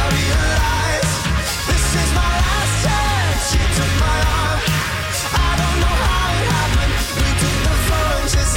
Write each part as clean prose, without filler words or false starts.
realize this is my last chance. She took my arm. I don't know how it happened. We took the plunges,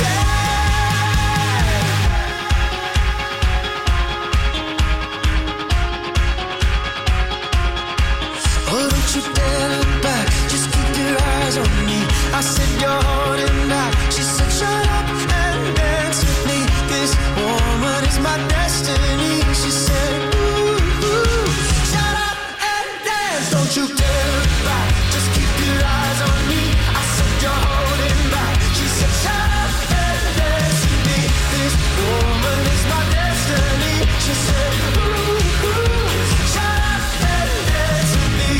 oh, don't you dare look back. Just keep your eyes on me. I said you're holding back. She said shut up and dance with me. This woman is my destiny. She said ooh, ooh. Shut up and dance. Don't you dare look back. Just keep your eyes on me. I said you're holding back. She said shut up and dance with me. This woman is my destiny. She said ooh, ooh. Shut up and dance with me.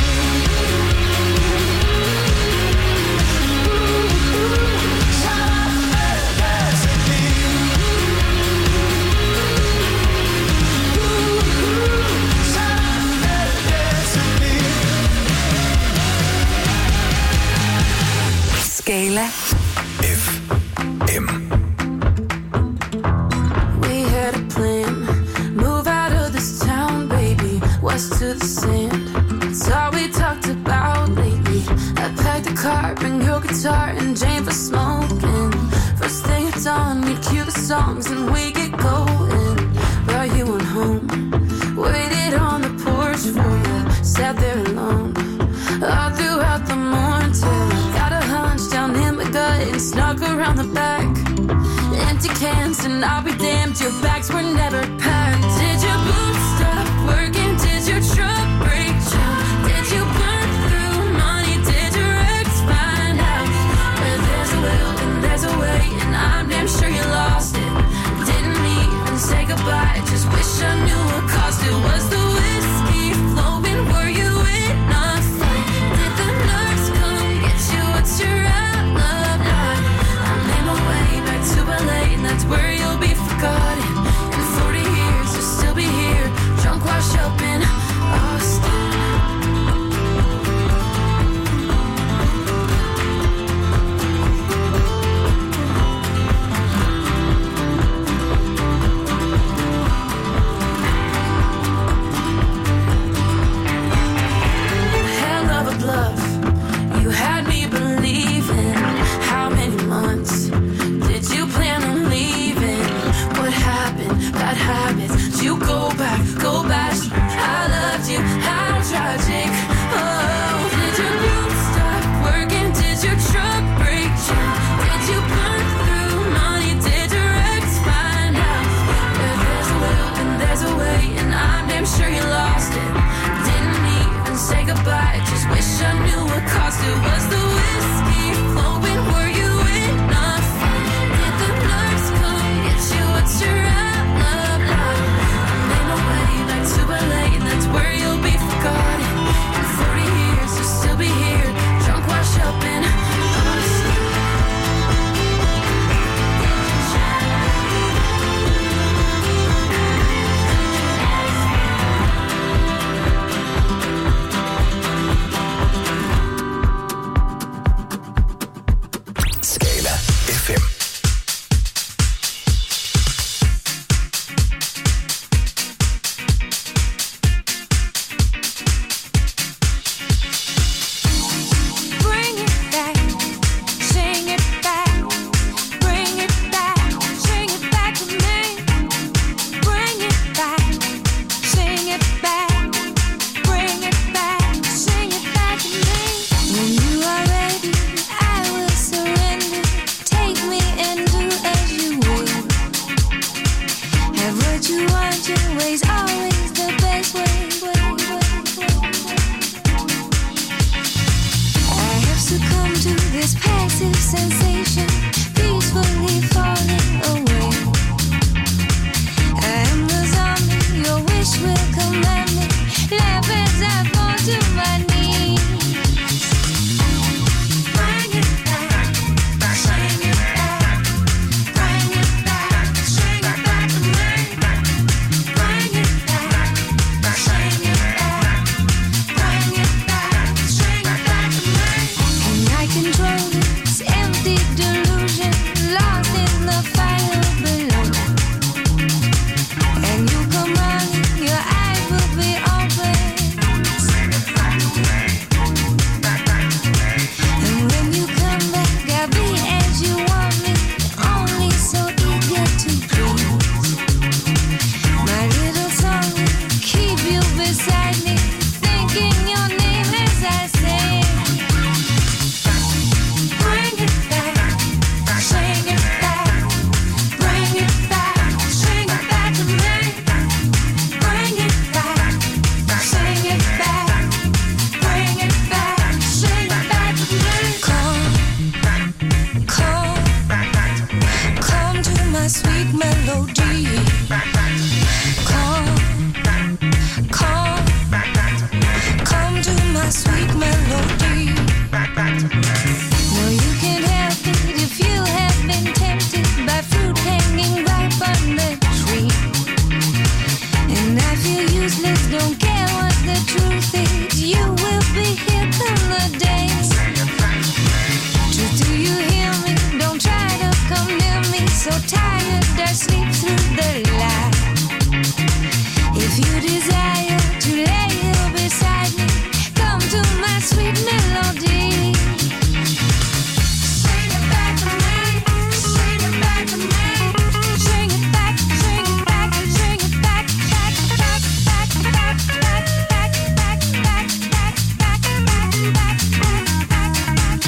Scala FM. We had a plan, move out of this town, baby, west to the sand. It's all we talked about lately. I packed the car, bring your guitar and Jane for smoking. First thing at dawn, we cue the songs and we get going. Brought you on home, waited on the porch for you, sat there alone all throughout the morning till I got a hunch down in my gut and snuck around the back. Empty cans and I'll be damned, your bags were never packed. Did your boots stop working? Did your truck break down? Did you burn through money? Did your ex find out? But there's a will and there's a way, and I'm damn sure you lost it. Didn't even say goodbye, just wish I knew what caused it. Was the whiskey flowing? Were you in a fight? Did the nurse come get you? What's your alibi? I made my way back to LA, and that's where you'll be forgotten. In 40 years, you'll still be here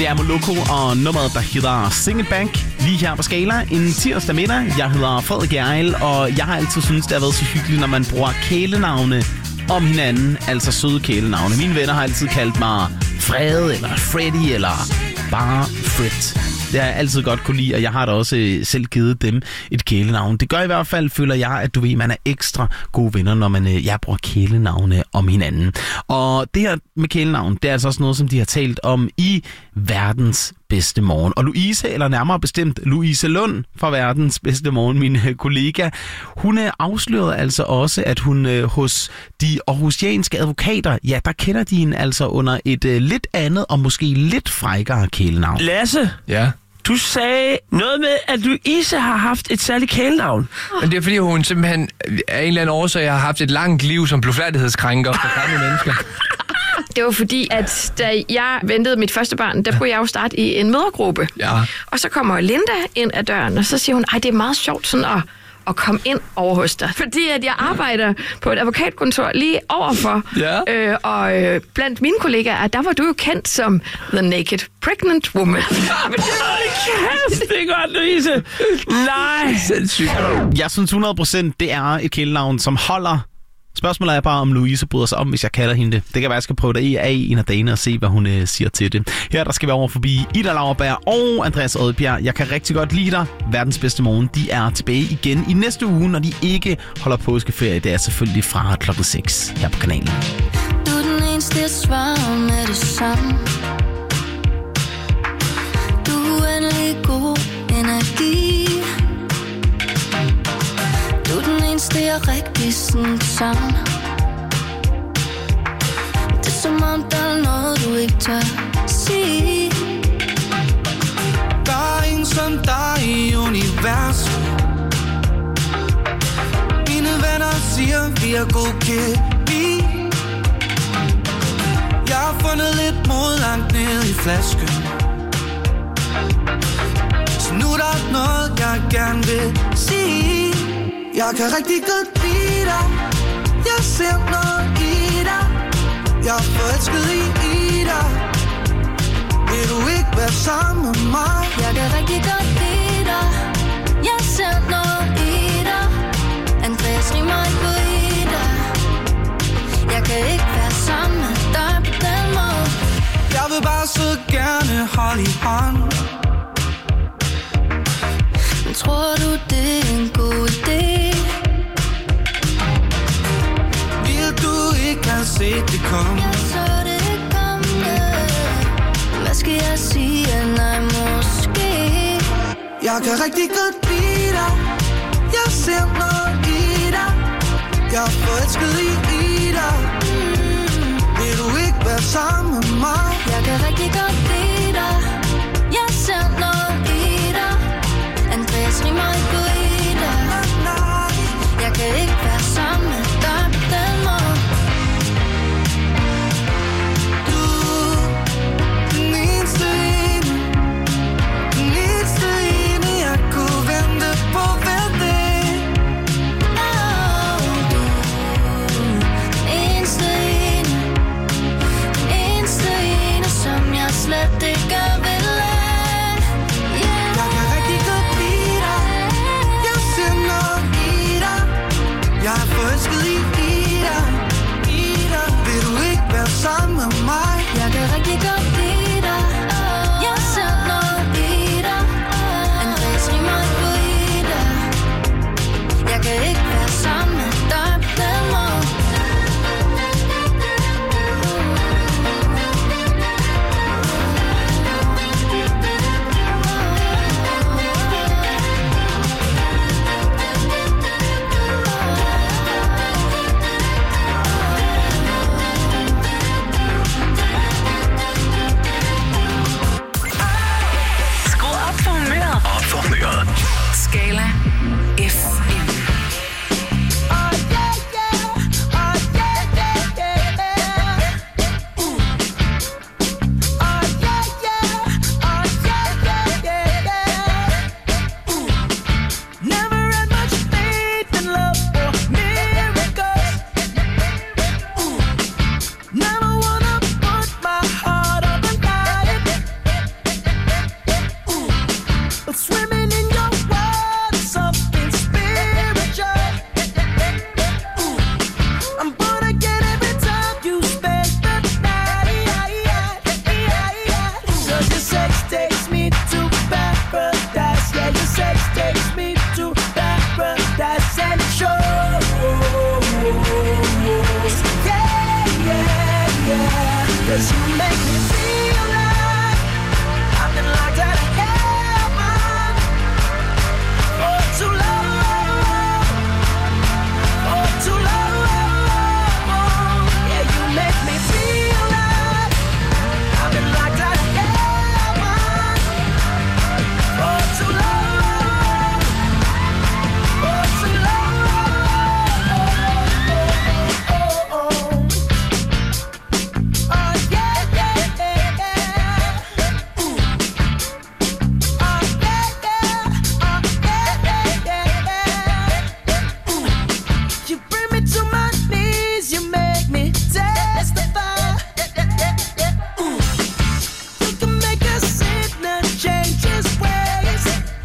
Det er Moloko og nummeret, der hedder Sing It Back. Lige her på Skala en tirsdag middag. Jeg hedder Frederik Hjerrild, og jeg har altid syntes, det har været så hyggeligt, når man bruger kælenavne om hinanden. Altså søde kælenavne. Mine venner har altid kaldt mig Fred, eller Freddy, eller bare Fred. Det har jeg altid godt kunne lide, og jeg har da også selv givet dem et kælenavn. Det gør i hvert fald, føler jeg, at du ved, man er ekstra gode venner, når man bruger kælenavne om hinanden. Og det her med kælenavn, det er altså også noget, som de har talt om i Verdens Bedste Morgen. Og Louise, eller nærmere bestemt Louise Lund fra Verdens Bedste Morgen, min kollega, hun afslørede altså også, at hun hos de aarhusianske advokater, ja, der kender de hende altså under et lidt andet og måske lidt frækkere kælenavn. Lasse? Ja? Du sagde noget med, at Louise har haft et særligt kælenavn. Men det er fordi, hun simpelthen af en eller anden årsag har haft et langt liv som blufærdighedskrænker for gamle mennesker. Det var fordi, at da jeg ventede mit første barn, der skulle jeg jo starte i en mødregruppe. Ja. Og så kommer Linda ind ad døren, og så siger hun, det er meget sjovt sådan at komme ind over hos dig. Fordi at jeg arbejder på et advokatkontor lige overfor. Ja. Og blandt mine kollegaer, der var du jo kendt som The Naked Pregnant Woman. Men det er godt, Louise. Nej. Sindssygt. Jeg synes 100% det er et kælenavn, som holder. Spørgsmålet er bare, om Louise bryder sig om, hvis jeg kalder hende det. Det kan være, jeg skal prøve det af en af dagene og se, hvad hun siger til det. Her der skal vi over forbi Ida Lauerberg og Andreas Odbjerg. Jeg kan rigtig godt lide dig. Verdens Bedste Morgen, de er tilbage igen i næste uge, når de ikke holder påskeferie. Det er selvfølgelig fra klokken 6 her på kanalen. Du er den eneste, jeg svarer med det samme. Du er endelig god energi. Du er den eneste, jeg rigtig sådan sammen. Det er som om, der er noget, du ikke tør sige. Der er ingen som dig i universet. Mine venner siger, vi er god kemi. Jeg har fundet lidt mod langt ned i flasken. Så nu er der noget, jeg gerne vil sige. Jeg kan rigtig godt lide dig. Jeg ser noget i dig. Jeg er forelsket i dig. Vil du ikke være sammen med mig? Jeg kan rigtig godt lide dig. Jeg ser noget i dig. Andreas rimer ikke på i dig. Jeg kan ikke være sammen med dig på den måde. Jeg vil bare så gerne holde i hånd. Men tror du, det er en god idé? Vil du ikke have set det komme? Jeg så det komme. Hvad skal jeg sige? Nej, måske. Jeg kan rigtig godt lide dig. Jeg ser noget i dig. Jeg er forelsket i dig. Vil du ikke være sammen med mig? Jeg kan rigtig godt lide dig. Jeg ser noget i dig. Andreas rimer ikke på i dig. Jeg kan ikke være sammen med dig på den måde. Du, den eneste ene, jeg kunne vente på hver dag. Du, den eneste 'cause you make me feel like I've been locked out of heaven for too long, for too long. Yeah, you make me feel like I've been locked out of heaven for too long, for too long. Oh yeah, yeah, yeah, yeah. Ooh. Oh yeah, yeah. Oh yeah, yeah, yeah. Ooh. You bring me to my knees, you make me testify. Ooh. You can make a sinner change his ways.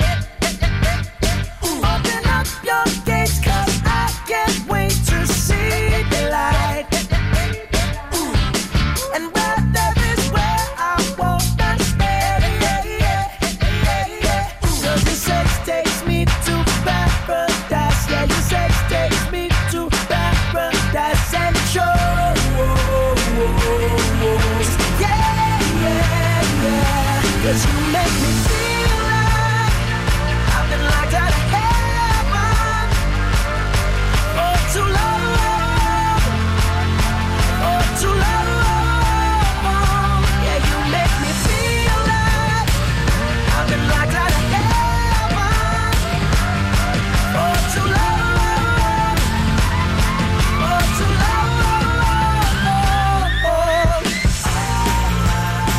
Open up your gates, 'cause I can't wait to see the light. And where there is where I wanna stay. 'Cause your sex takes me to paradise. Yeah, your sex takes me to paradise and shows. Yeah, yeah, yeah. 'Cause you make me feel like I've been locked out of heaven for too long, for too long. Yeah, you make me feel like I've been locked out of heaven for too long, for too long.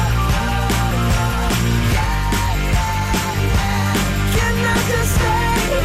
Can I just stay?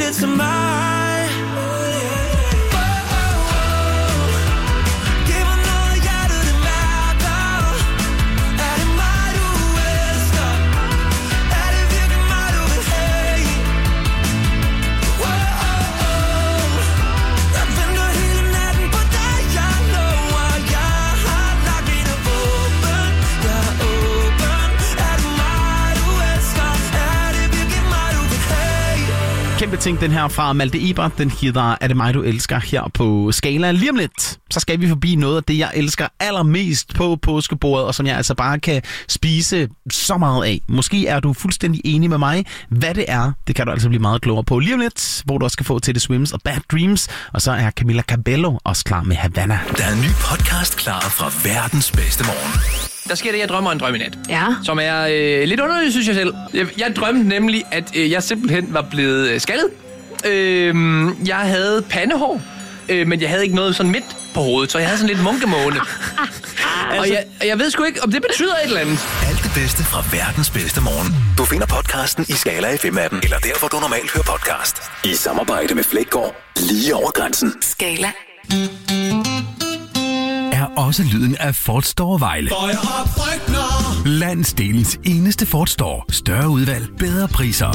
til mig. Giv mig noget hjertet det mærker. Er det mig du elsker? Er det virkelig mig du vil have? Jeg venter hele natten på dig. Jeg lover, jeg har lagt mine våben. Jeg er åben. Er det mig du elsker? Er det virkelig mig du vil have? Kæmpe ting, den her fra Malte Ebert. Den hedder Er det mig, du elsker her på Skala. Lige om lidt, så skal vi forbi noget af det, jeg elsker allermest på påskebordet, og som jeg altså bare kan spise så meget af. Måske er du fuldstændig enig med mig. Hvad det er, det kan du altså blive meget klogere på lige om lidt, hvor du også skal få til The Swims og Bad Dreams. Og så er Camila Cabello også klar med Havana. Der er en ny podcast klar fra verdens bedste morgen. Der sker det, jeg drømmer en drøm i nat. Ja. Som er lidt underligt, synes jeg selv. Jeg drømte nemlig, at jeg simpelthen var blevet skaldet. Jeg havde pandehår, men jeg havde ikke noget sådan midt på hovedet, så jeg havde sådan lidt munkemåne. Og jeg ved sgu ikke, om det betyder et eller andet. Alt det bedste fra verdens bedste morgen. Du finder podcasten i Skala FM-appen, eller der, hvor du normalt hører podcast. I samarbejde med Flækgaard, lige over grænsen. Skala. Er også lyden af Ford Store Vejle. Landsdelens eneste Ford Store. Større udvalg, bedre priser.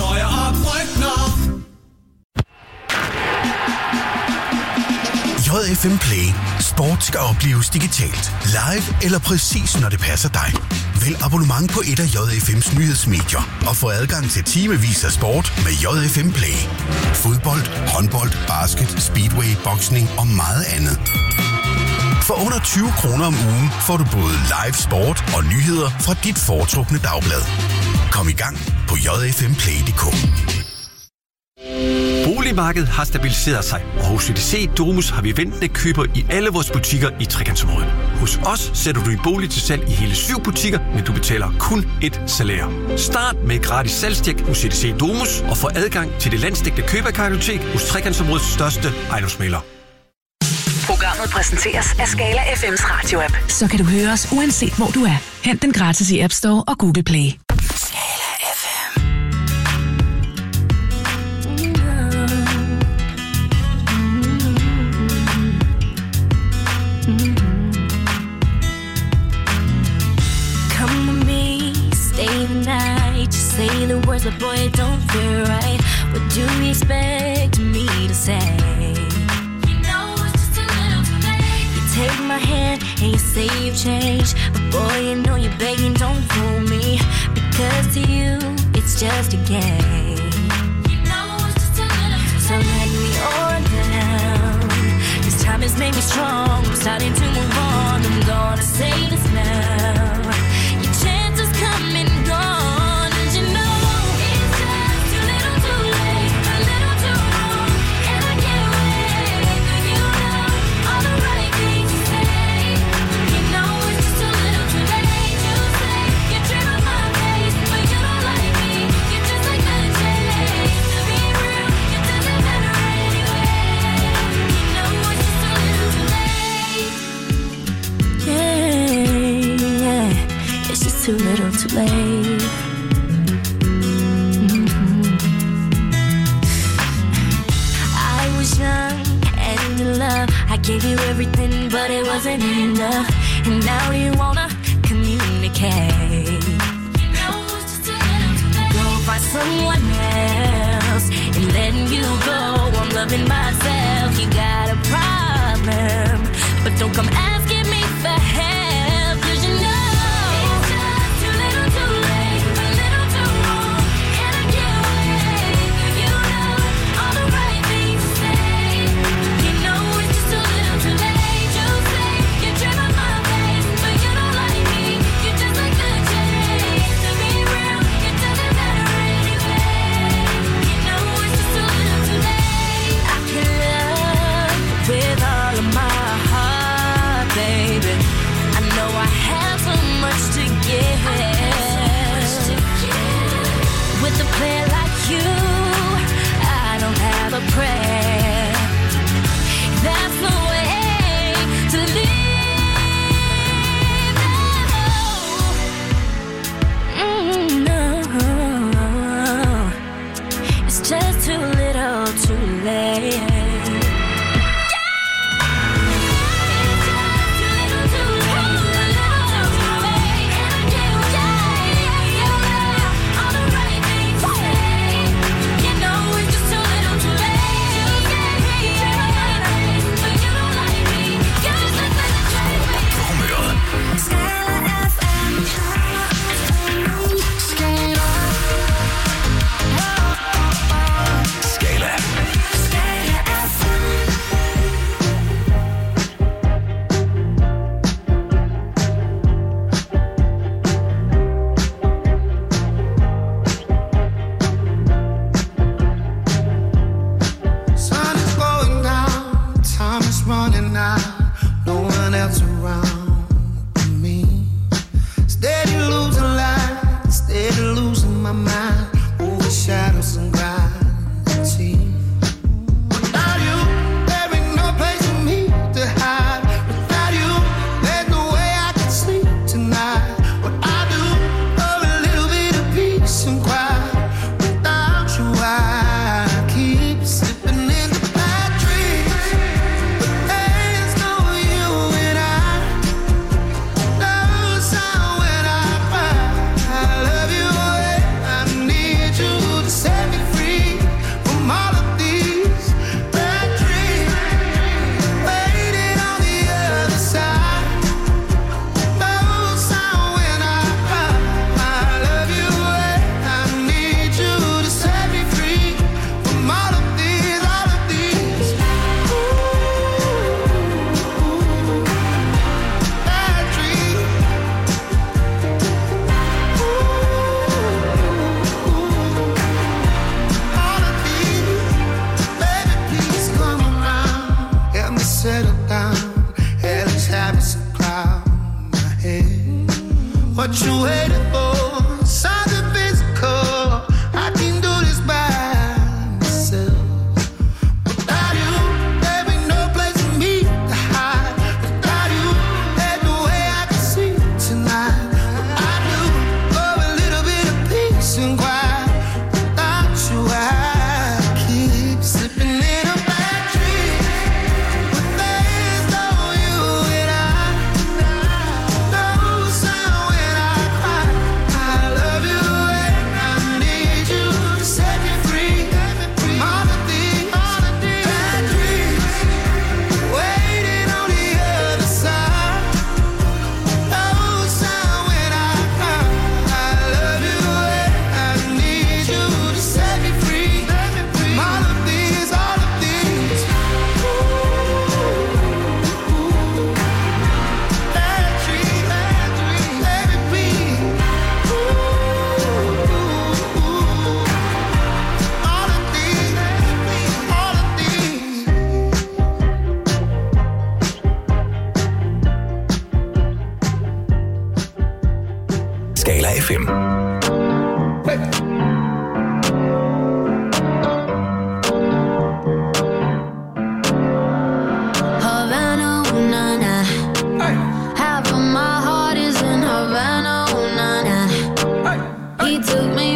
JFM Play. Sport skal opleves digitalt. Live eller præcis når det passer dig. Vælg abonnement på et af JFM's nyhedsmedier og få adgang til timevis af sport med JFM Play. Fodbold, håndbold, basket, speedway, boksning og meget andet. For under 20 kroner om ugen får du både live sport og nyheder fra dit foretrukne dagblad. Kom i gang på jfmplay.dk. Boligmarkedet har stabiliseret sig, og hos CDC Domus har vi ventende køber i alle vores butikker i Trekantsområdet. Hos os sætter du din bolig til salg i hele 7 butikker, men du betaler kun et salær. Start med et gratis salgstjek hos CDC Domus og få adgang til det landsdækkende køberkartotek hos Trekantsområdets største ejendomsmægler. Programmet præsenteres af Skala FM's radio-app. Så kan du høre os uanset hvor du er. Hent den gratis i App Store og Google Play. Skala FM. Come with me, stay the night. Just say the words, but boy, it don't feel right. What do you expect me to say? Take my hand and you say you've changed, but boy, you know you're begging, don't fool me, because to you, it's just a game. So let me on down, this time has made me strong, I'm starting to move on, I'm gonna say this now, your chance is coming gone, and you know, it's just too little too late, a little too wrong, and I can't wait for you know, all the right things to say, you know it's just a little too late to say, you dream of my face, but you don't like me, you're just like the chase, to be real, it doesn't matter anyway, you know it's just a little too late, yeah, it's just too little too late. I was young and in love, I gave you everything, but it wasn't enough. And now you wanna communicate. Go find someone else and letting you go. I'm loving myself. You got a problem, but don't come asking me for help, 'cause you know it's just too little too late, a little too wrong, and I can't wait for you know all the right things to say. You know it's just a little too late to say. You dream of my face, but you don't like me. You're just like the chase. To be real, it doesn't matter anyway. You know it's just a little too late. I can love with all of my heart.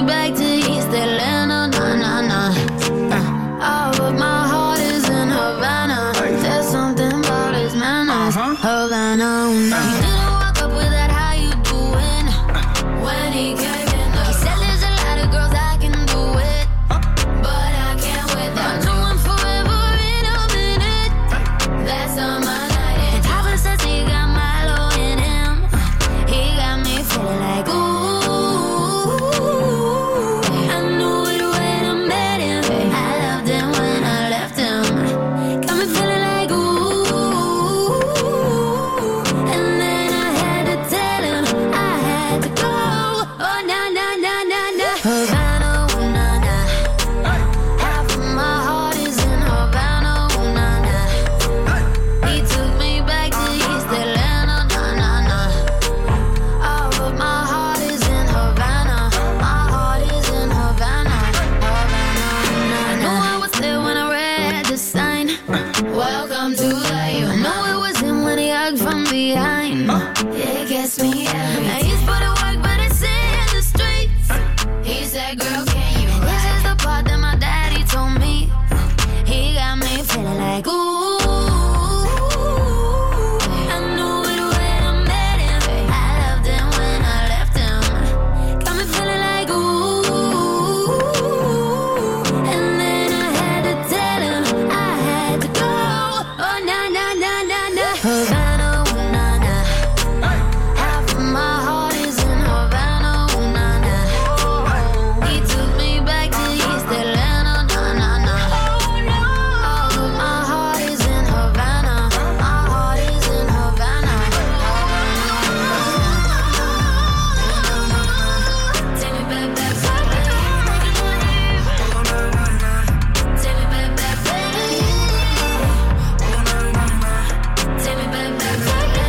back to East Atlanta, nah. Oh, but my heart is in Havana. There's something about his manners, Havana. He didn't walk up with that, how you doing? When he came in, he said there's a lot of girls I can do it, but I can't with that. I know I'm forever in a minute. That's on my night. And Papa says he got Milo in him. He got me feeling like ooh. I knew it when I met him. I loved him when I left him. Got me feeling like ooh. And then I had to tell him I had to go. Oh na. Havana, ooh na. Half of my heart is in Havana, ooh na. He took me back to East Atlanta, nah. Oh, but my heart is in Havana. My heart is in Havana, I know I was there when I read the sign. Welcome to life. I know it was him when he hugged from behind. It gets me every time. He's put to work, but it's in the streets. He said, girl, can you ride? This is the part that my daddy told me. He got me feeling like ooh. I knew it when I met him. I loved him when I left him. Got me feeling like ooh. And then I had to tell him I had to go. Oh na. Havana, ooh na. Half of my heart is in Havana, ooh na. He took me back to East Atlanta, nah. Oh, but my heart is in Havana. My heart is in Havana. Take me back, baby. Take me back, baby. Take me back, baby.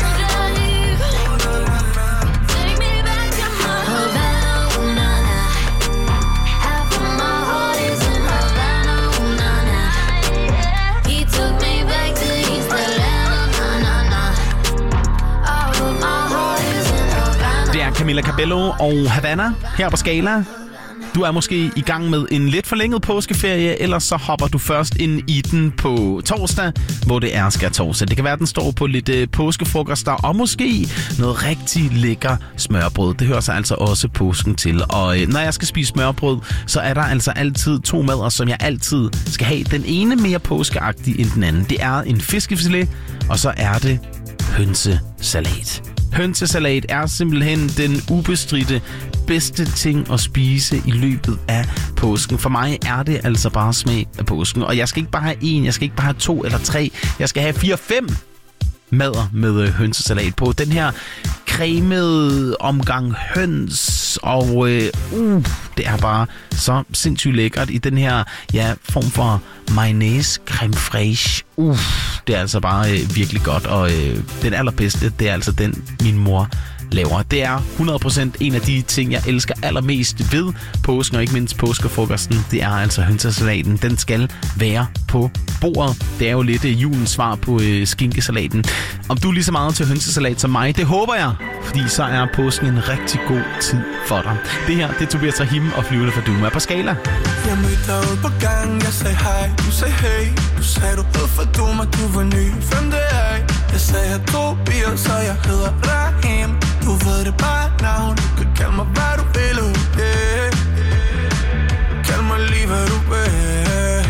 Take me back to my Havana, ooh na. Half of my heart is in Havana, ooh na. He took me back to East Atlanta, nah. Oh, but my heart is in Havana. Det er Camila Cabello og Havana her på Skala. Du er måske i gang med en lidt forlænget påskeferie, eller så hopper du først ind i den på torsdag, hvor det er skærtorsdag. Det kan være, at den står på lidt påskefrokoster, og måske noget rigtig lækker smørbrød. Det hører sig altså også påsken til. Og når jeg skal spise smørbrød, så er der altså altid to madder, som jeg altid skal have. Den ene mere påskeagtig end den anden. Det er en fiskefilet, og så er det hønsesalat. Hønsesalat er simpelthen den ubestridte bedste ting at spise i løbet af påsken. For mig er det altså bare smag af påsken. Og jeg skal ikke bare have en, jeg skal ikke bare have 2 eller 3. Jeg skal have 4-5 madder med hønsesalat på. Den her cremede omgang høns, og det er bare så sindssygt lækkert i den her form for mayonnaise creme fraiche. Det er altså bare virkelig godt, og den allerbedste, det er altså den, min mor laver. Det er 100% en af de ting, jeg elsker allermest ved påsken, og ikke mindst påskefrokosten. Det er altså hønsesalaten. Den skal være på bordet. Det er jo lidt julens svar på skinkesalaten. Om du er lige så meget til hønsesalat som mig, det håber jeg, fordi så er påsken en rigtig god tid for dig. Det her, det er Tobias Rahim og Flyvende for Duma på Skala. Jeg mødte dig ude på gangen, jeg sagde hej, du sagde hey. Du sagde du hed for Duma, du var ny, hvem det er? Jeg sagde jeg Tobias, så jeg hedder Rahim. Du ved det bare navn, du kan kalde mig hvad du vil, yeah. Kald mig lige hvad du vil.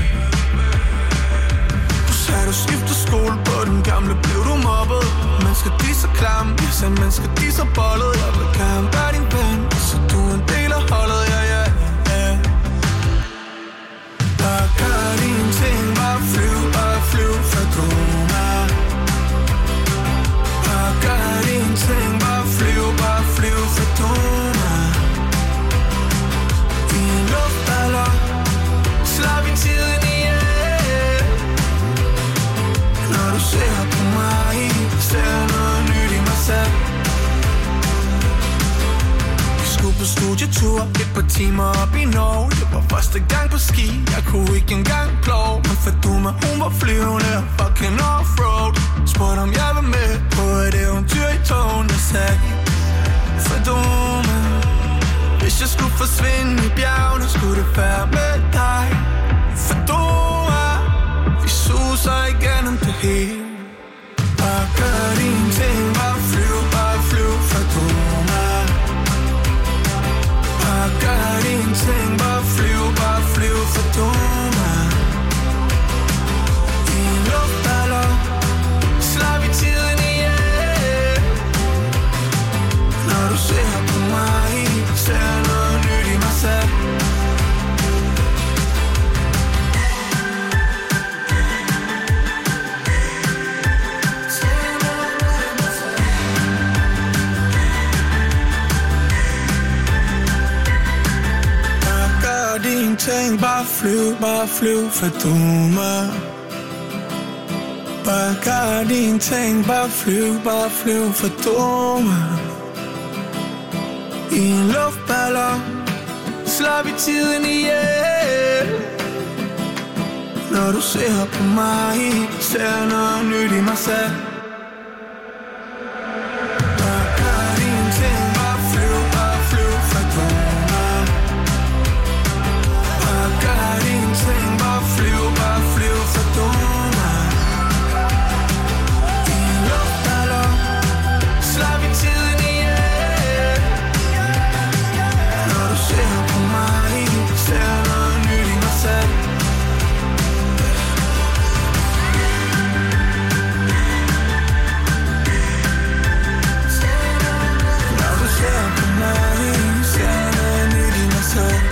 Du sagde du skifter skole, på den gamle blev du mobbet. Mennesker de så klamme, jeg sagde mennesker de så bollet. Jeg vil gerne være din ven, så du er en del af holdet, ja. Bare gør dine ting, bare flyv for Duma. Bare gør dine ting, bare flyv for Duma. Vi er en luftballon, slap i tiden ihjel. Når du ser på mig, ser noget nyt i mig selv. Vi skulle på studietur, et par timer op i Norge. Det var første gang på ski, jeg kunne ikke engang plove. Men for Duma, hun var flyvende og fucking offroad. Spurgte om jeg var med på et eventyr i togen. Jeg sagde, for Duma, Hvis jeg skulle forsvinde i bjergene, skulle det være med dig. For du er, vi suser igennem det hele. Bare gør dine ting, bare flyv, for du er. Bare gør dine ting, bare flyv, for du er. I en luftballon slår vi tiden ihjel. Når du ser på mig, ser noget nyt i mig selv. Dine ting, bare flyv, for du mig. Bare gør dine ting, bare flyv, for du mig. I en luftballon slår vi tiden ihjel. Når du ser på mig, ser noget nyt i mig selv. Bare gør dine ting, bare flyv, for du mig. Gør dine ting, bare flyv, for du mig. I en luftballon slår vi tiden ihjel. Når du ser på mig, ser noget nyt i mig selv. Når du ser på mig, ser noget nyt i mig selv.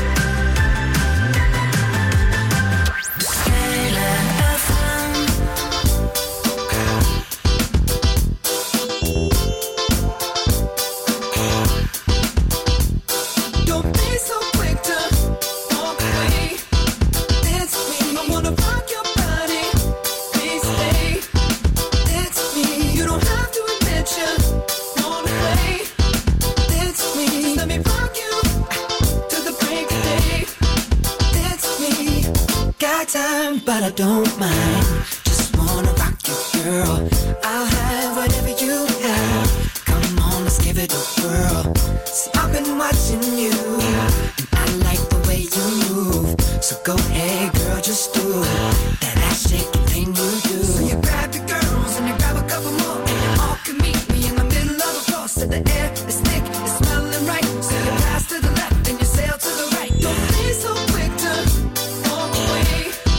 But I don't mind. Just wanna rock you, girl. I'll have whatever you have. Come on, let's give it a whirl. See, I've been watching you, and I like the way you move. So go ahead, girl, just do that ass shaking thing you do. So you grab your girls and you grab a couple more, and you all can meet me in the middle of the floor. So the air is thick, it's smelling right. So you pass to the left and you sail to the right. Don't be so quick to walk away.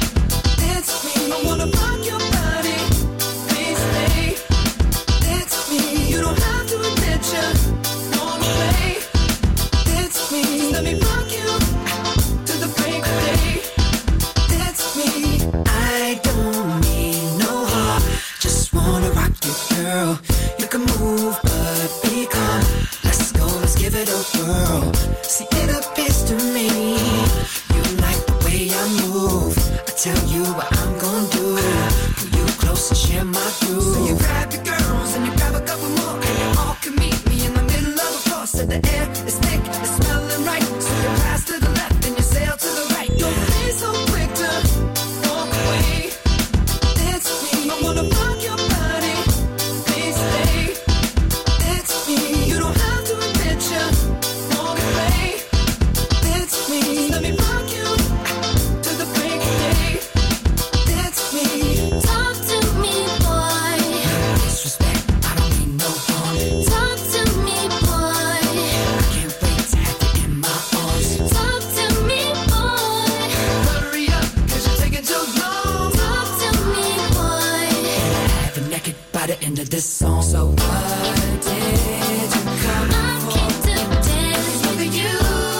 I wanna rock your body, please stay. It's me, you don't have to admit you wanna play. It's me, let me rock you to the break of day. It's me, I don't need no heart, just wanna rock you, girl. You can move, but be calm. Let's go, let's give it a whirl. See, it appears to me you like the way I move. I tell you what I'm gonna do. Pull you close and share my groove. So you grab your girls and you grab a couple more, and you all can meet me in the middle of the floor. So the air is thick, it's smelling right. So you pass to the left and you sail to the right. Don't be so quick to walk away. It's me, I wanna rock your body, please stay. It's me, you don't have to admit you wanna play. It's me, let me rock you to the break of day. It's me. Talk to me, boy. Disrespect, I don't mean no harm. Talk to me, boy. I can't wait to have you in my arms. Talk to me, boy. Hurry up, 'cause you're taking too long. Talk to me, boy. Have you naked by the end of this song. So what did you come I came to dance with you.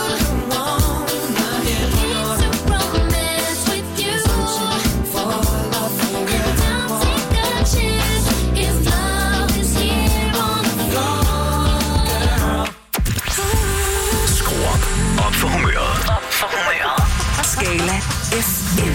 Came to romance with you. And I'll take a chance if love is here on the floor. Skru op for humøret. Skala FM.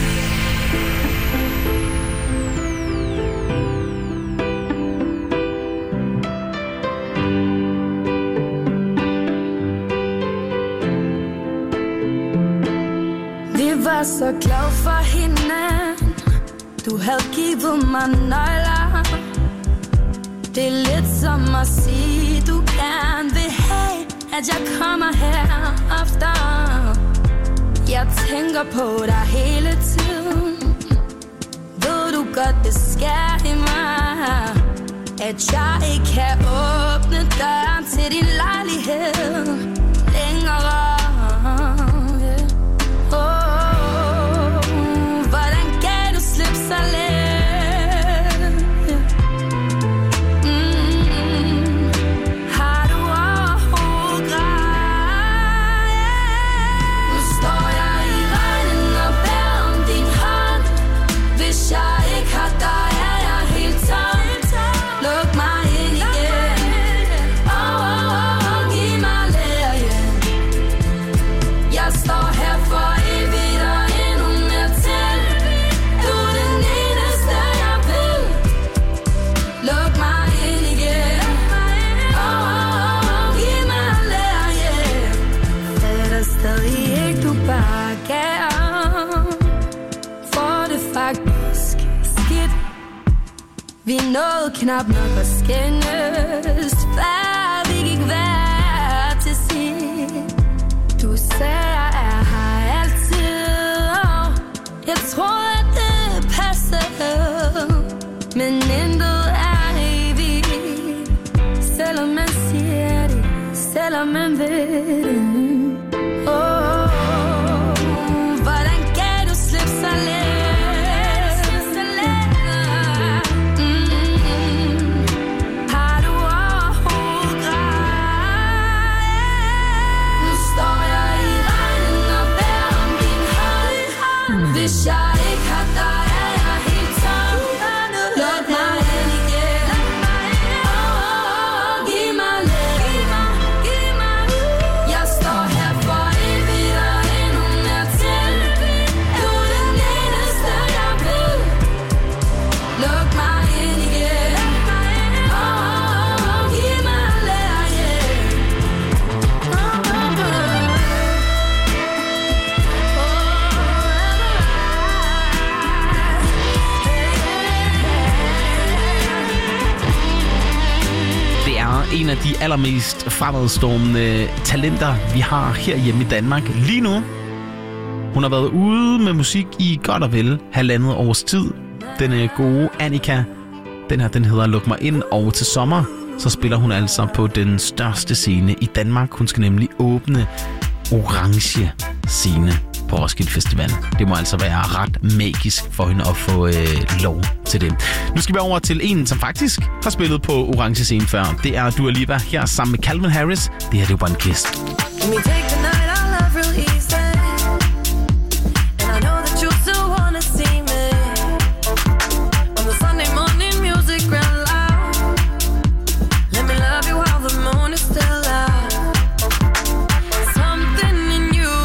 Vi var så glad for hinanden. Du havde givet mig nøgler. Det er lidt som at sige, du gerne vil have, at jeg kommer her ofte. Jeg tænker på dig hele tiden. Ved du godt, det sker i mig, at jeg ikke kan åbne døren til din lejlighed længere. Hvordan kan du slippe så let? Har du overhovedet grej? Nu står jeg i regnen og bærer om din hånd. Hvis jeg ikke har dig, er jeg helt tom. Luk mig ind igen. Giv mig lærgen. Jeg står her for evigt og endnu mere til. Du er den eneste, jeg vil. Luk mig ind igen. Giv mig lærgen. Fatter stadig ikke, du bare gav. For det faktisk skidt. Vi nåede knap nok at skændes, før vi gik hver til sit. Du sagde, jeg er her altid, og jeg troede, at det passede. Men intet er evigt, selvom man siger det, selvom man ved det. Hvordan kan du slippe så let? Har du overhovedet grej? Nu står jeg i regnen og bærer om din hånd. Hvis jeg ikke har dig, er jeg helt tom. Luk mig ind igen. Giv mig lidt. Jeg står her for evigt og endnu mere til. Du er den eneste, jeg vil. Luk mig ind igen. Giv mig lærgen. Det er en af de allermest fremadstormende talenter, vi har herhjemme i Danmark lige nu. Hun har været ude med musik i godt og vel 1,5 års tid. Den gode Annika, den hedder Luk mig ind, og til sommer, så spiller hun altså på den største scene i Danmark. Hun skal nemlig åbne Orange Scene på Roskilde Festival. Det må altså være ret magisk for hende at få lov til det. Nu skal vi over til en, som faktisk har spillet på Orange Scene før. Det er Dua Lipa her sammen med Calvin Harris. Det her det er jo bare en gæst. Let me take the night I love real easy. And I know that you still wanna see me. On the Sunday morning music real loud. Let me love you while the moon is still out. Something in you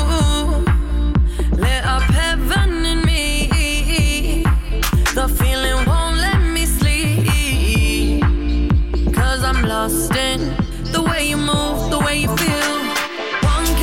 lit up heaven in me. The feeling won't let me sleep. 'Cause I'm lost in the way you move, the way you feel. One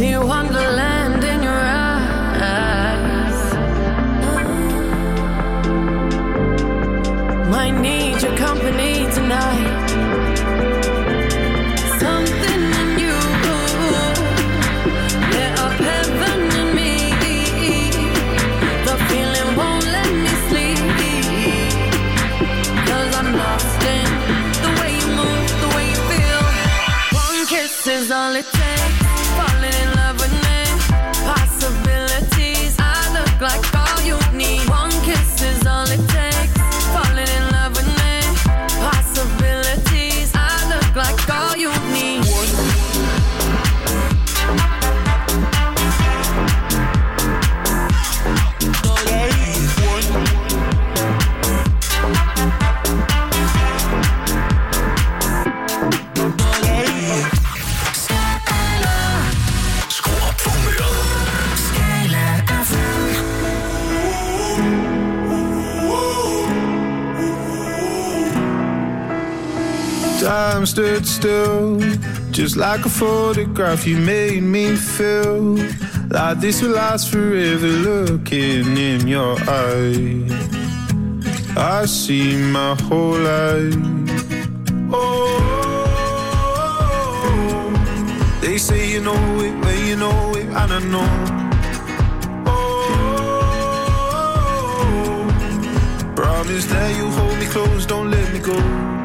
See wonderland in your eyes. Might need your company tonight. Something in you lit up heaven in me. The feeling won't let me sleep, 'cause I'm lost in the way you move, the way you feel. One kiss is all it takes. Falling in love with me. Possibilities, I look like all you need. One kiss is all it takes. Falling in love with me. Possibilities, I look like all you need. Time stood still, just like a photograph. You made me feel like this will last forever. Looking in your eyes, I see my whole life. Oh, they say you know it, but you know it, and I know. Oh, promise that you hold me close, don't let me go.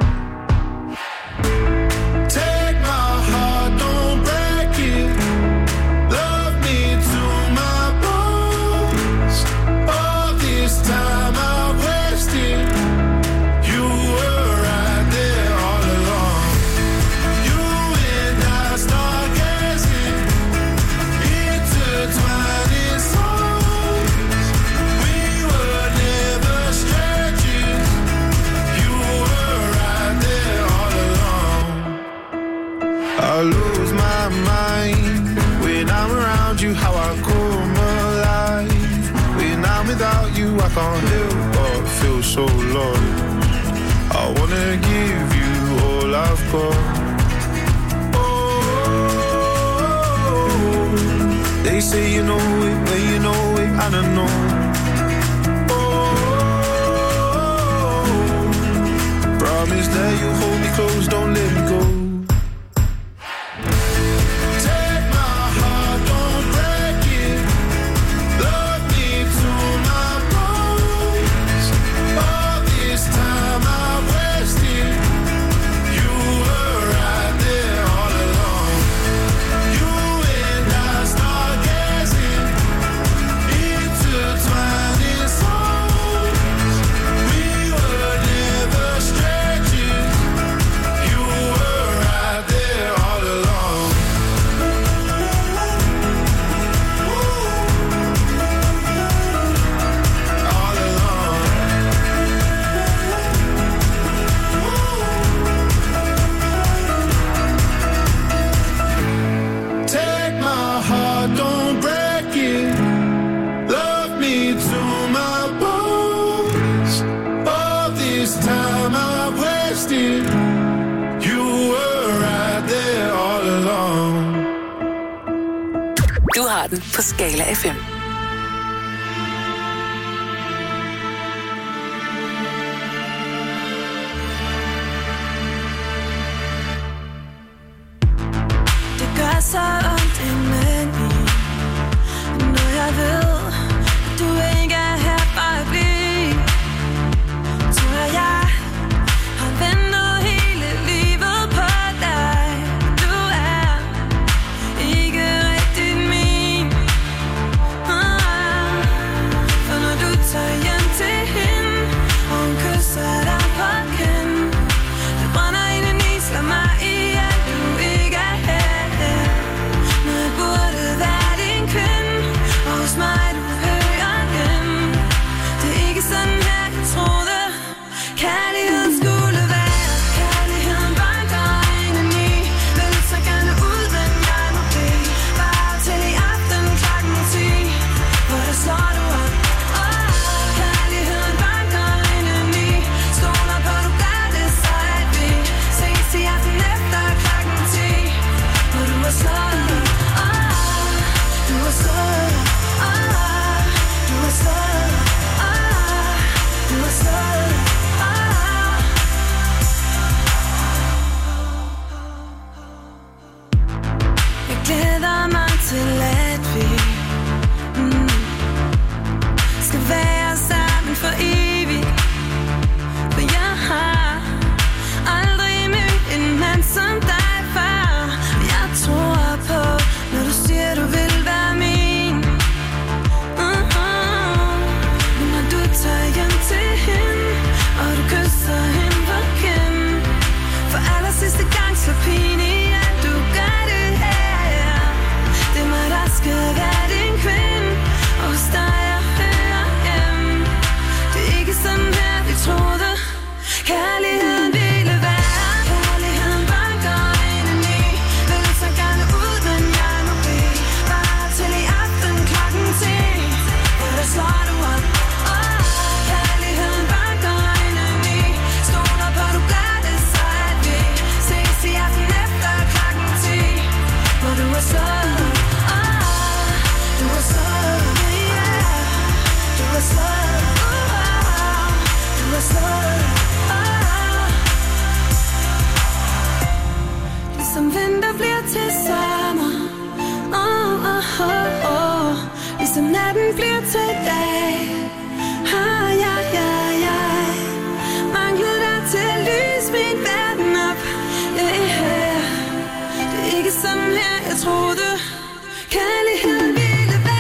I lose my mind when I'm around you, how I come alive. When I'm without you, I can't help but feel so lost. I wanna give you all I've got. Oh, they say you know it, but you know it, and I know. Oh, promise that you hold me close, don't let me go. Du har den på Skala FM. Det gør så ondt indeni, når jeg ved, at du ikke er her for at blive. Tror jeg har ventet hele livet på dig. Du er ikke rigtig min. For når du tager hjem til hende, og hun kysser dig på kinden, det brænder ind i, slår mig ihjel, du ikke er her. til at vi skal være sammen for evigt. For jeg har aldrig mødt en mand som dig før. Jeg tror på, når du siger du vil være min. Men når du tager hjem til hende, og du kysser hende på kinden, for aller sidste gang så pinligt, at du gør det her. Det er mig, der skal være din kvinde, og hos dig jeg hører hjem. Det er ikke sådan her, vi troede kærligheden ville være. Kærligheden banker indeni, vil så gerne ud, men jeg må bede. Bare til i aften klokken 10, for der slår du op. Kærligheden banker indeni, stoler på du gør det, så at vi ses i aften efter klokken 10. For du er så, du er så, yeah. Du er så, du er så, ligesom vinter bliver til sommer. Ligesom natten bliver til dag. Mangler dig til at lyse min verden op. Yeah. Det er ikke sådan her, jeg troede kærligheden ville være.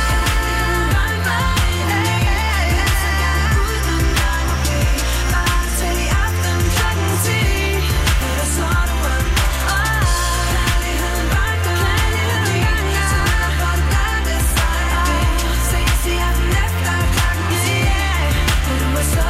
Bare til i aften klokken 10, for der slår du op. Kærligheden banker indeni, så hvor du gør det, så at vi ses i aften efter klokken 10, for du er så.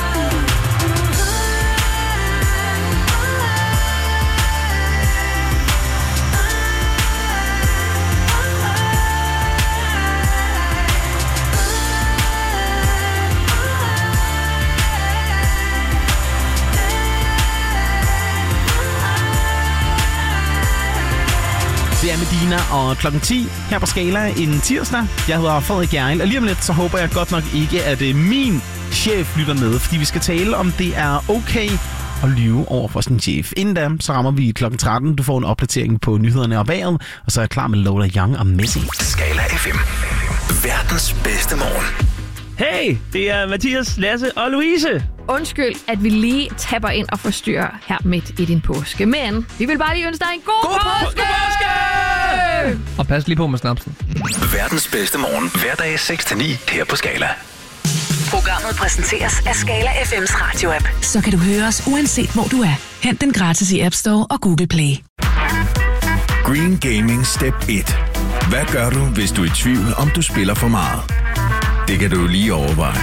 Det er Medina og klokken 10 her på Skala en tirsdag. Jeg hedder Frederik Hjerrild, og lige om lidt så håber jeg godt nok ikke, at min chef lytter med, fordi vi skal tale om det er okay at lyve over for sin chef. Inden da, så rammer vi klokken 13. Du får en opdatering på nyhederne og vejret, og så er jeg klar med Lola Young og Messi. Skala FM. Verdens bedste morgen. Hey, det er Mathias, Lasse og Louise. Undskyld, at vi lige tapper ind og forstyrrer her midt i din påske. Men vi vil bare lige ønske dig en god påske! Og pas lige på med snapsen. Verdens bedste morgen. Hverdag 6-9 her på Skala. Programmet præsenteres af Skala FM's radio-app. Så kan du høre os uanset hvor du er. Hent den gratis i App Store og Google Play. Green Gaming Step 1. Hvad gør du, hvis du er i tvivl, om du spiller for meget? Det kan du lige overveje.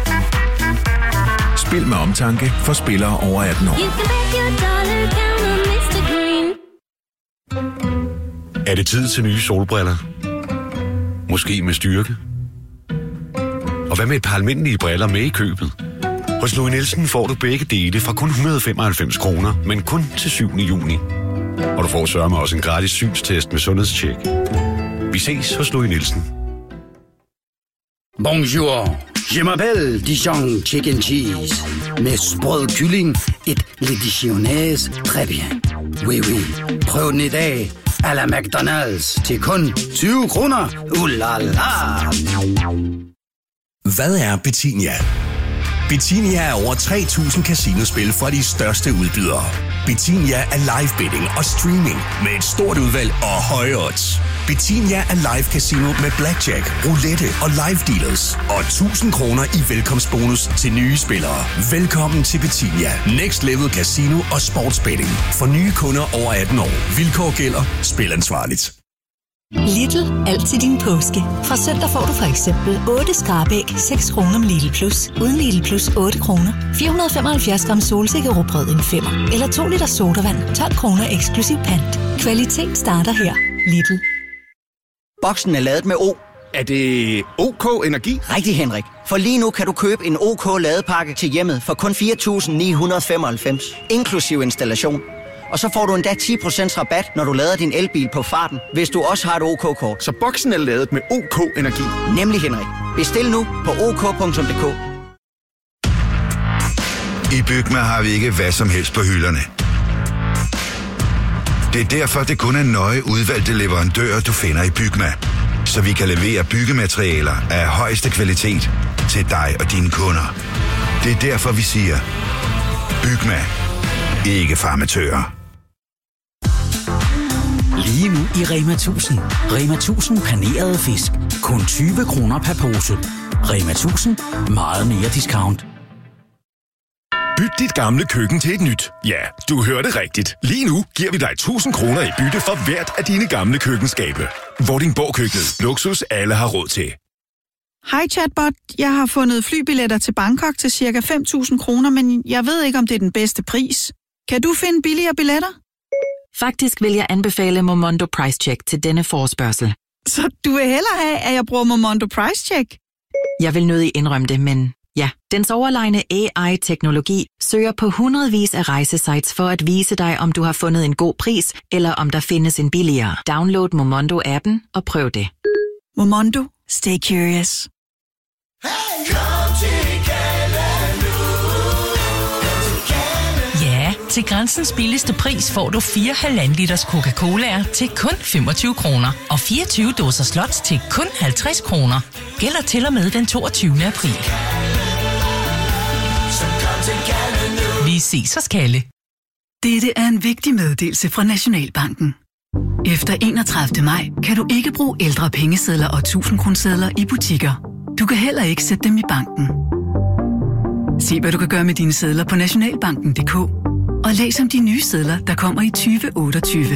Spil med omtanke for spillere over 18 år. Er det tid til nye solbriller? Måske med styrke? Og hvad med et par almindelige briller med i købet? Hos Louis Nielsen får du begge dele fra kun 195 kroner, men kun til 7. juni. Og du får sørme også en gratis synstest med sundhedstjek. Vi ses hos Louis Nielsen. Bonjour, je m'appelle Dijon Chicken Cheese. Med sprød kylling, et le dijonnaise, très bien. Oui, oui, prøv den i dag, à la McDonald's, til kun 20 kroner. La la. Hvad er Betinia? Betinia er over 3.000 casinospil fra de største udbydere. Betinia er live betting og streaming med et stort udvalg og høje odds. Betinia er live casino med blackjack, roulette og live dealers. Og 1.000 kroner i velkomstbonus til nye spillere. Velkommen til Betinia. Next Level Casino og Sportsbetting. For nye kunder over 18 år. Vilkår gælder. Spil ansvarligt. Lidl, altid din påske. Fra søndag får du for eksempel 8 skrabæg, 6 kroner med Lidl Plus. Uden Lidl Plus 8 kroner. 475 gram solsikkerrugbrød en 5'er. Eller 2 liter sodavand, 12 kroner eksklusiv pant. Kvalitet starter her. Lidl. Boksen er ladet med O. Er det OK Energi? Rigtig, Henrik. For lige nu kan du købe en OK ladepakke til hjemmet for kun 4.995. Inklusiv installation. Og så får du endda 10% rabat, når du lader din elbil på farten, hvis du også har et OK-kort. Så boksen er ladet med OK Energi? Nemlig, Henrik. Bestil nu på ok.dk. I Bygma har vi ikke hvad som helst på hylderne. Det er derfor, det kun er nøje udvalgte leverandører, du finder i Bygma. Så vi kan levere byggematerialer af højeste kvalitet til dig og dine kunder. Det er derfor, vi siger, Bygma. Ikke farmatører. Lige nu i Rema 1000. Rema 1000 panerede fisk. Kun 20 kroner per pose. Rema 1000. Meget mere discount. Byt dit gamle køkken til et nyt. Ja, du hørte rigtigt. Lige nu giver vi dig 1000 kroner i bytte for hvert af dine gamle køkkenskabe. Vordingborg-køkkenet. Luksus alle har råd til. Hej chatbot, jeg har fundet flybilletter til Bangkok til cirka 5.000 kroner, men jeg ved ikke, om det er den bedste pris. Kan du finde billigere billetter? Faktisk vil jeg anbefale Momondo Price Check til denne forespørgsel. Så du vil hellere have, at jeg bruger Momondo Price Check? Jeg vil nødig indrømme det, men ja, dens overlegne AI-teknologi søger på hundredvis af rejsesites for at vise dig, om du har fundet en god pris, eller om der findes en billigere. Download Momondo-appen og prøv det. Momondo. Stay curious. Ja, til Grænsens billigste pris får du 4 1,5 liters Coca-Colaer til kun 25 kroner. Og 24 dåser slots til kun 50 kroner. Gælder til og med den 22. april. Vi ses hos Kalle. Dette er en vigtig meddelelse fra Nationalbanken. Efter 31. maj kan du ikke bruge ældre pengesedler og 1000-kronesedler i butikker. Du kan heller ikke sætte dem i banken. Se, hvad du kan gøre med dine sedler på nationalbanken.dk og læs om de nye sedler, der kommer i 2028.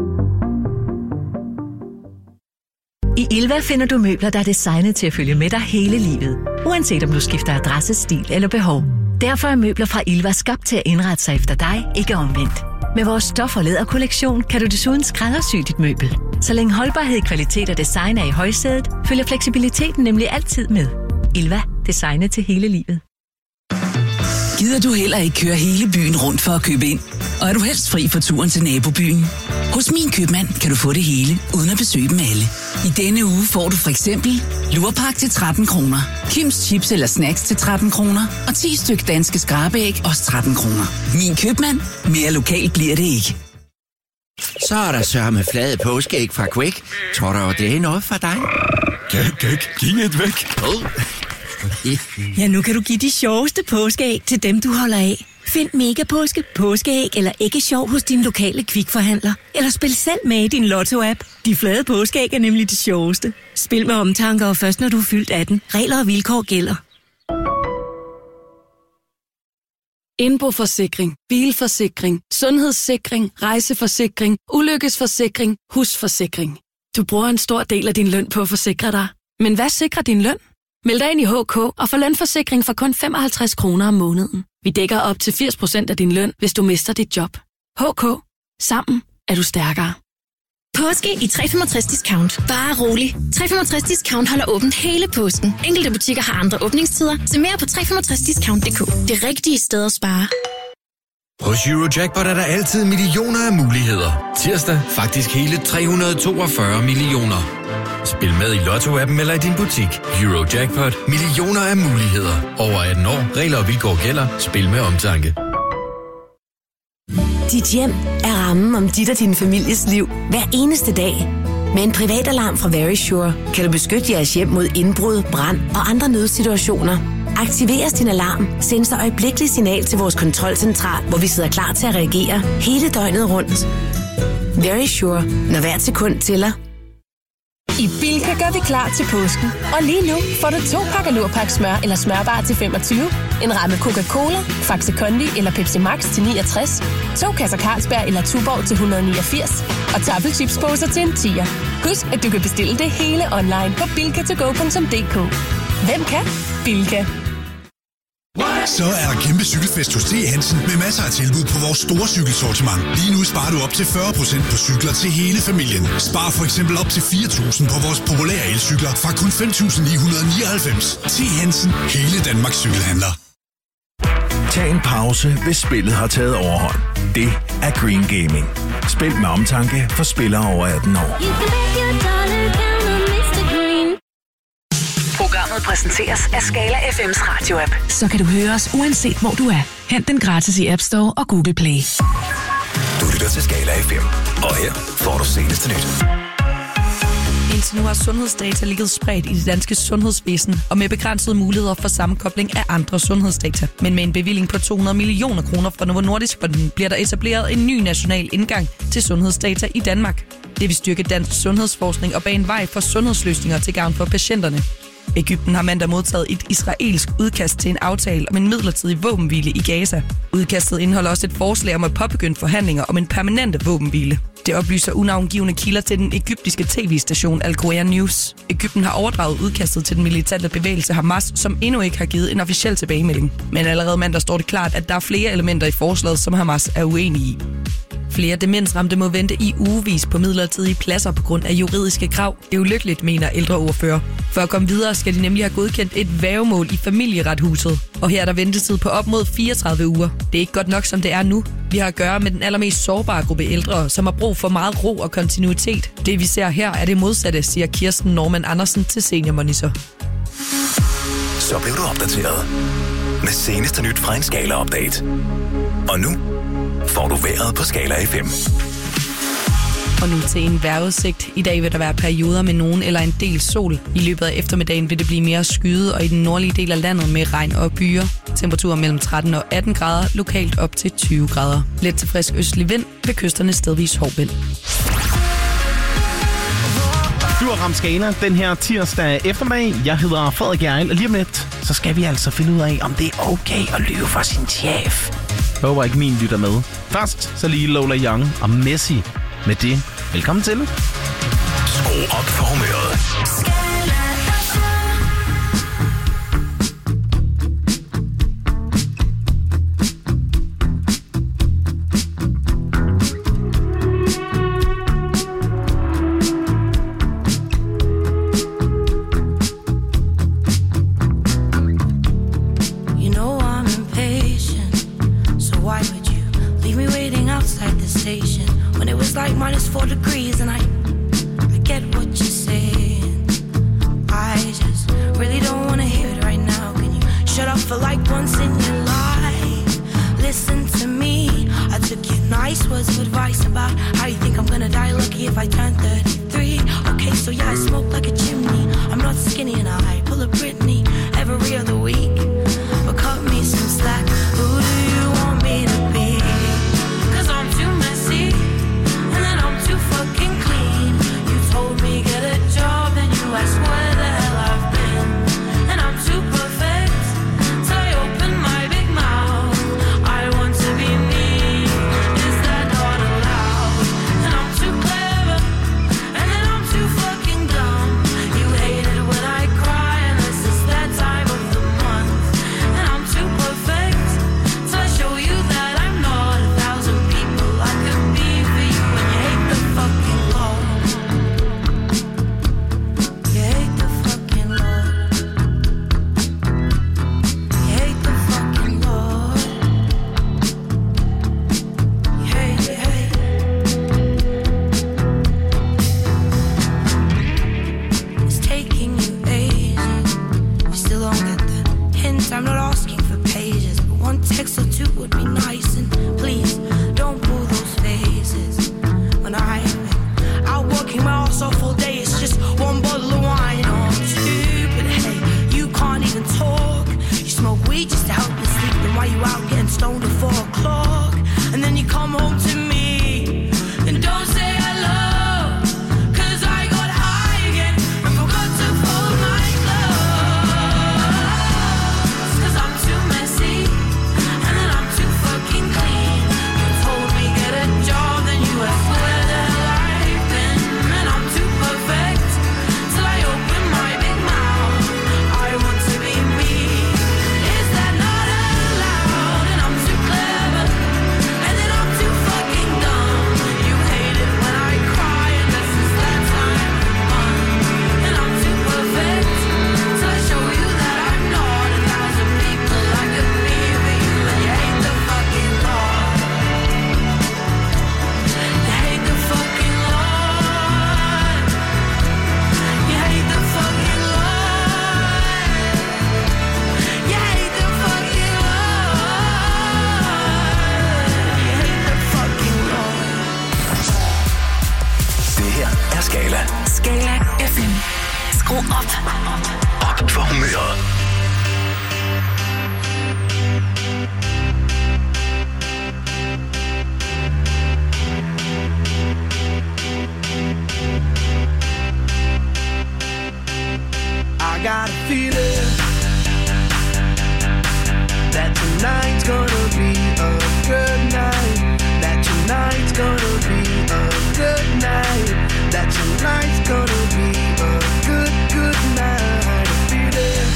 I Ilva finder du møbler, der er designet til at følge med dig hele livet. Uanset om du skifter adresse, stil eller behov. Derfor er møbler fra Ilva skabt til at indrette sig efter dig, ikke omvendt. Med vores stof- og læderkollektion kan du desuden skræddersy dit møbel. Så længe holdbarhed, kvalitet og design er i højsædet, følger fleksibiliteten nemlig altid med. Ilva. Designet til hele livet. Gider du heller ikke køre hele byen rundt for at købe ind? Og er du helst fri for turen til nabobyen? Hos Min Købmand kan du få det hele, uden at besøge dem alle. I denne uge får du for eksempel lurpak til 13 kroner, Kims chips eller snacks til 13 kroner, og 10 styk danske skrabæg, også 13 kroner. Min Købmand. Mere lokalt bliver det ikke. Så er der sørme flade påskeæg fra Quake. Tror du, det er noget for dig? Giv et væk. Ja, nu kan du give de sjoveste påskeæg til dem, du holder af. Find Megapåske, påskeæg eller æggesjov hos din lokale Kvikforhandler. Eller spil selv med i din Lotto-app. De flade påskeæg er nemlig de sjoveste. Spil med omtanke og først når du er fyldt 18. Regler og vilkår gælder. Indboforsikring, bilforsikring, sundhedssikring, rejseforsikring, ulykkesforsikring, husforsikring. Du bruger en stor del af din løn på at forsikre dig. Men hvad sikrer din løn? Meld dig ind i HK og få lønforsikring for kun 55 kroner om måneden. Vi dækker op til 80% af din løn, hvis du mister dit job. HK. Sammen er du stærkere. Påske i 365 Discount. Bare rolig. 365 Discount holder åbent hele påsken. Enkelte butikker har andre åbningstider. Se mere på 365discount.dk. Det rigtige sted at spare. Hos Eurojackpot er der altid millioner af muligheder. Tirsdag faktisk hele 342 millioner. Spil med i Lotto-appen eller i din butik. Eurojackpot. Millioner af muligheder. Over 18 år. Regler og vilkår gælder. Spil med omtanke. Dit hjem er rammen om dit og din families liv hver eneste dag. Med en privatalarm fra Verisure kan du beskytte jeres hjem mod indbrud, brand og andre nødsituationer. Aktiveres din alarm, sendes der øjeblikkeligt signal til vores kontrolcentral, hvor vi sidder klar til at reagere hele døgnet rundt. Verisure. Når hvert sekund tæller. I Bilka gør vi klar til påsken. Og lige nu får du 2 pakker Lurpak smør eller smørbar til 25, en ramme Coca-Cola, Faxe Kondi eller Pepsi Max til 69, 2 kasser Carlsberg eller Tuborg til 189 og tafelchipsposer til en 10'er. Husk, at du kan bestille det hele online på bilkatogo.dk. Hvem kan? Bilka. Så er der kæmpe cykelfest hos T. Hansen med masser af tilbud på vores store cykelsortiment. Lige nu sparer du op til 40% på cykler til hele familien. Spar for eksempel op til 4.000 på vores populære elcykler fra kun 5.999. T. Hansen. Hele Danmarks cykelhandler. Tag en pause, hvis spillet har taget overhånd. Det er Green Gaming. Spil med omtanke for spillere over 18 år. Programmet præsenteres af Skala FM's radioapp. Så kan du høre os uanset hvor du er. Hent den gratis i App Store og Google Play. Du lytter til Skala FM, og her får du seneste nyt. Indtil nu har sundhedsdata ligget spredt i det danske sundhedsvæsen, og med begrænsede muligheder for sammenkobling af andre sundhedsdata. Men med en bevilling på 200 millioner kroner fra Novo Nordisk Fonden bliver der etableret en ny national indgang til sundhedsdata i Danmark. Det vil styrke dansk sundhedsforskning og bane vej for sundhedsløsninger til gavn for patienterne. Egypten har mandag modtaget et israelsk udkast til en aftale om en midlertidig våbenhvile i Gaza. Udkastet indeholder også et forslag om at påbegynde forhandlinger om en permanent våbenhvile. Det oplyser unavngivne kilder til den egyptiske tv-station Al Ghurair News. Egypten har overdraget udkastet til den militante bevægelse Hamas, som endnu ikke har givet en officiel tilbagemelding. Men allerede mandag står det klart, at der er flere elementer i forslaget, som Hamas er uenige i. Flere demensramte må vente i ugevis på midlertidige pladser på grund af juridiske krav. Det er ulykkeligt, mener ældreordfører. For at komme videre skal de nemlig have godkendt et værgemål i familierethuset. Og her er der ventetid på op mod 34 uger. Det er ikke godt nok, som det er nu. Vi har at gøre med den allermest sårbare gruppe ældre, som har brug for meget ro og kontinuitet. Det vi ser her er det modsatte, siger Kirsten Norman Andersen til Senior Monitor. Så blev du opdateret med seneste nyt fra en Skala-update. Og nu får du vejret på Skala FM. Og nu til en vejrudsigt. I dag vil der være perioder med nogen eller en del sol. I løbet af eftermiddagen vil det blive mere skyet, og i den nordlige del af landet med regn og byer. Temperaturer mellem 13 og 18 grader, lokalt op til 20 grader. Let til frisk østlig vind, ved kysterne stedvis hård vind. Du har ramt Skala den her tirsdag eftermiddag. Jeg hedder Frederik Hjerrild, og lige om lidt, så skal vi altså finde ud af, om det er okay at lyve for sin chef. Jeg håber ikke min lytter med. Først så lige Lola Young og Messi. Med det, velkommen til. Skru op for humøret. er Skala. Skala FM. Skru op. Op for humøret. I got a feeling that tonight's gonna be a good night. That tonight's gonna be a good night. That tonight's gonna be a good, good night. A feeling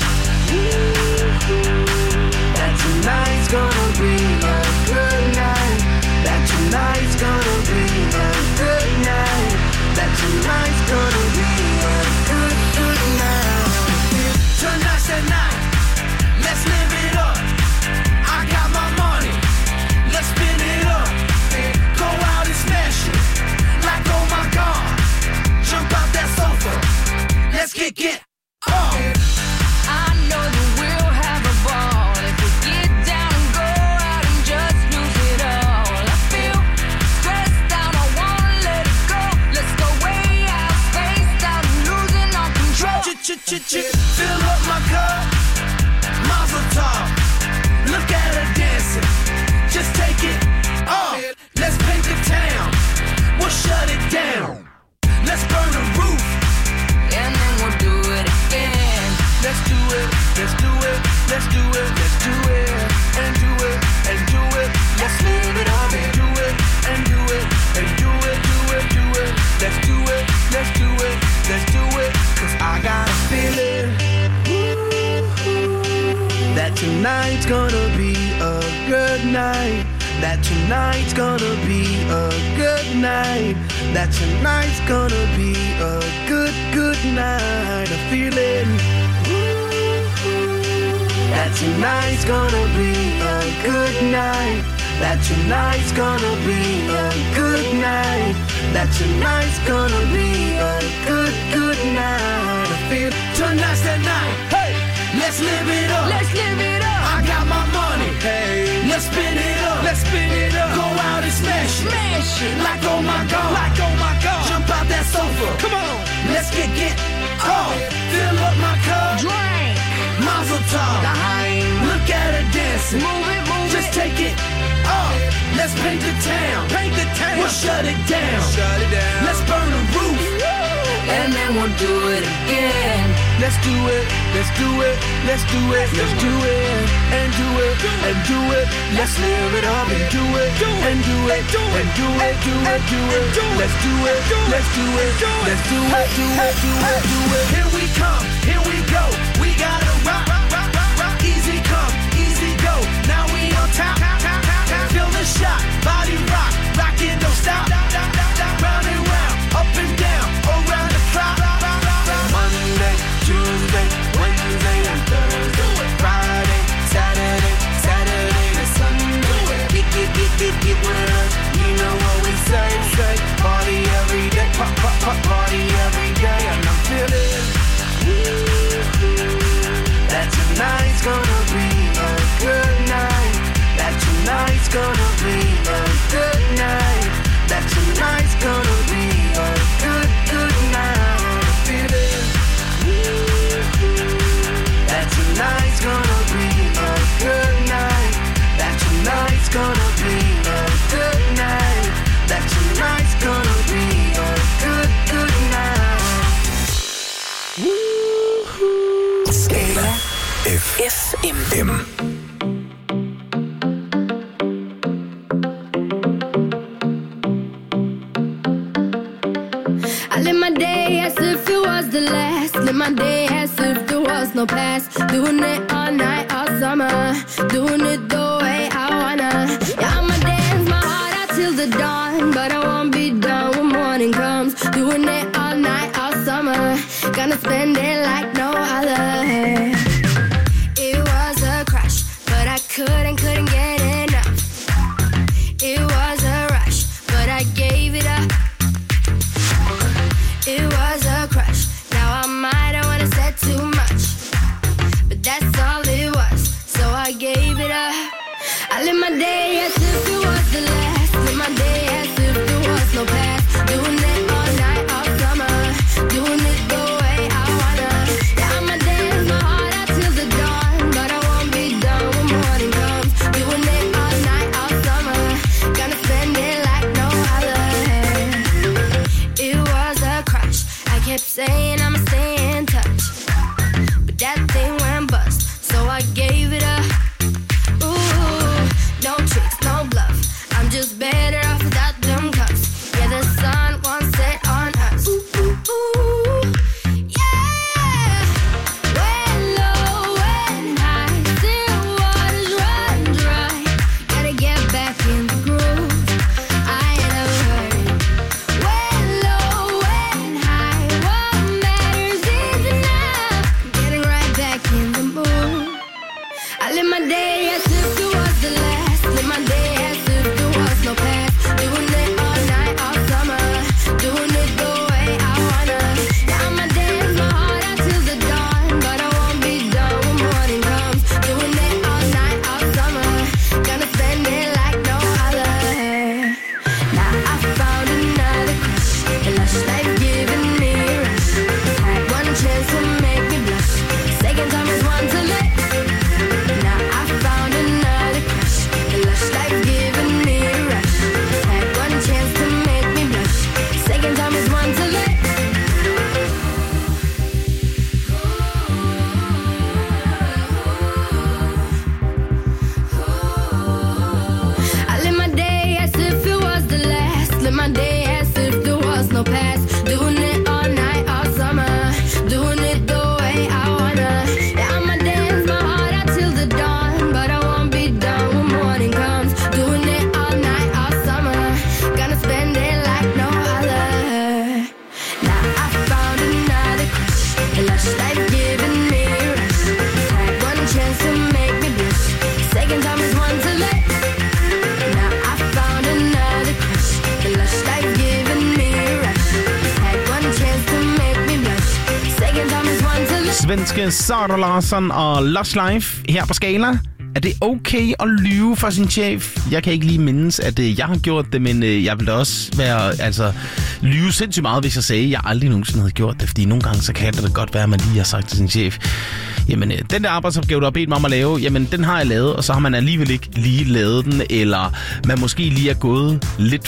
that tonight's gonna be a good night. That tonight's gonna be a good night. That tonight's gonna be a good, good night. Tonight's the night, let's live it up. I got my money, let's spin it up. Go out and smash it, like oh my god. Jump out that sofa, let's get up. I know that we'll have a ball if we get down and go out and just lose it all. I feel stressed out, I wanna let it go. Let's go way out, spaced out, losing all control. Fill up my cup, Mazel tov. Look at her dancing, just take it off. Let's paint the town, we'll shut it down. Let's burn the roof, and then we'll do it again. Let's do it, let's do it, let's do it, let's do it, and do it, and do it. Let's live it up and do it, and do it, and do it, do it, do it. Let's do it, let's do it, let's do it. 'Cause I got a feeling that tonight's gonna be a good night. That tonight's gonna be a good night. That tonight's gonna be a good, good night. A feeling that tonight's gonna be a good night. That tonight's gonna be a good night. That tonight's gonna be a good, good night. I feel tonight's the night. Hey, let's live it up. Let's live it up. I got my money. Hey, let's spin it up. Let's spin it up. Go out and smash it. Smash it. Like oh my god. Like oh my god. Jump out that sofa. Come on. Let's get off. Fill up my cup. Drink. Mazel tov. Look at her dancing. Move it, move it. Just take it off. Let's paint the town. Paint the town. We'll shut it down. Shut it down. Let's burn the roof. And then we'll do it again. Let's do it. Let's do it. Let's do it. Let's do it. And do it. And do it. Let's live it up and do it. And do it. And do it. Do it. Do it. Let's do it. Let's do it. Let's do it. Do it. Do it. Do it. Here we come. Here we go. We gotta rock. Easy come. Easy go. Now we on top. Feel the shot. Body rock. Rock it. Don't stop. Round and round. Up and down. Around the clock. Monday, Tuesday, Wednesday, and Thursday. Friday, Saturday, Saturday to Sunday. Get with us. You know what we say. Party every day. Party every day. And I'm feeling that tonight's gonna be a good night. That tonight's gonna be a good night. That tonight's gonna be a good, good night. I'm feeling that tonight's gonna be a good night. That tonight's gonna be a good night. That tonight's gonna be a good, good night. Skala FM. I live my day as if it was the last. Live my day as if there was no past. Doing it all night, all summer. Doing it the way I wanna. Yeah, I'ma dance my heart out till the dawn. But I won't be done when morning comes. Doing it all night, all summer. Gonna spend it like no other. It was a crush, but I couldn't get enough. It was a rush, but I gave it up. It was a crush. Now I might have wanna said too much, but that's all it was. So I gave it up. I live my day as if it was the last. Live my day as if there was no past. Doing it all night, all kept saying I'ma stay in touch, but that thing went bust, so I gave it up. Ooh, no tricks, no bluff, I'm just better off without them cuffs. Yeah, the sun won't set on us. Ooh, ooh, ooh, yeah. When low, when high, still waters run dry. Gotta get back in the groove. I ain't never heard. When low, when high, what matters is enough. Getting right back in the mood. I live my day as if it was the last. Live my day as if there was no past. Doing it all night, all summer. Doing it the way I wanna. Yeah, I'ma dance my heart out till the dawn, but I won't be done when morning comes. Doing it all night, all summer. Gonna spend it like no other. Now I found another crush. A lush life giving me a rush. Had one chance to make me blush. Second time is one to let. Now I found another crush. A lush life giving me a rush. Had one chance to make me blush. Second time is one to let. I live my day as if it was the last. Live my day as if there was no past. Doing it all night, all summer. Doing it the way I wanna. Yeah, I'ma dance my heart out till the dawn, but I won't be done when morning comes. Doing it all night, all summer. Gonna spend it like no other. Now I found another crush. A lush life giving me a rush. Had one chance to make me blush. Second time is one to let. Now I found another crush. A lush life giving me a rush. Had one chance to make me blush. Second time is one to let. Svenske Sara Larsson og Lush Life her på Skala. Er det okay at lyve for sin chef? Jeg kan ikke lige mindes, at jeg har gjort det, men jeg vil da også lyve sindssygt meget, hvis jeg sagde, at jeg aldrig nogensinde havde gjort det. Fordi nogle gange, så kan det godt være, at man lige har sagt til sin chef, jamen, den der arbejdsopgave, du har bedt mig om at lave, jamen, den har jeg lavet, og så har man alligevel ikke lige lavet den, eller man måske lige er gået lidt